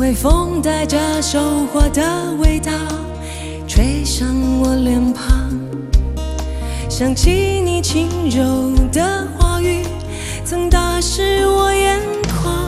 微风带着收获的味道，吹上我脸庞，想起你轻柔的话语，曾打湿我眼眶。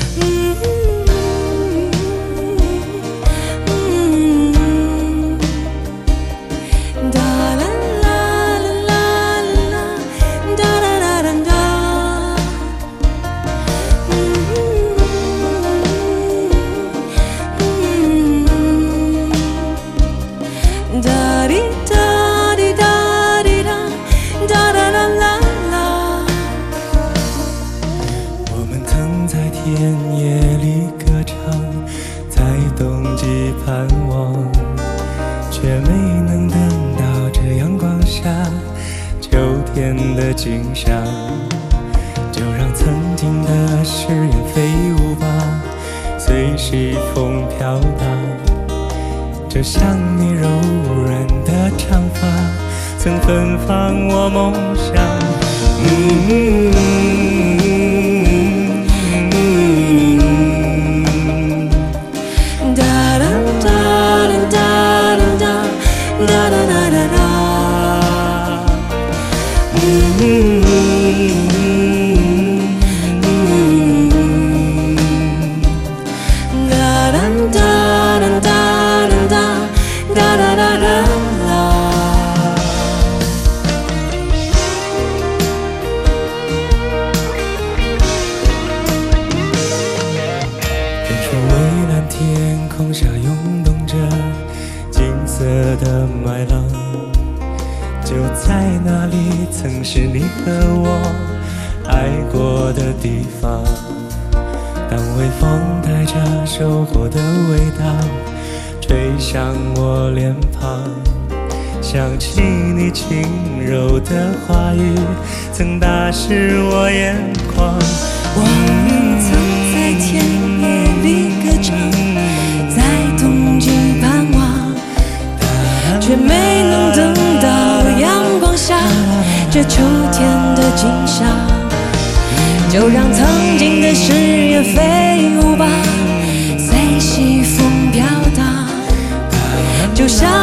田野里歌唱，在冬季盼望，却没能等到这阳光下秋天的景象。就让曾经的誓言飞舞吧，随西风飘荡。就像你柔软的长发，曾芬芳我梦想。天空下涌动着金色的麦浪，就在那里曾是你和我爱过的地方。当微风带着收获的味道吹向我脸庞，想起你轻柔的话语曾打湿我眼眶。 我们曾在田野里歌唱，在冬季盼望，却没能等到阳光下这秋天的景象。就让曾经的誓言飞舞吧，随西风飘荡，就像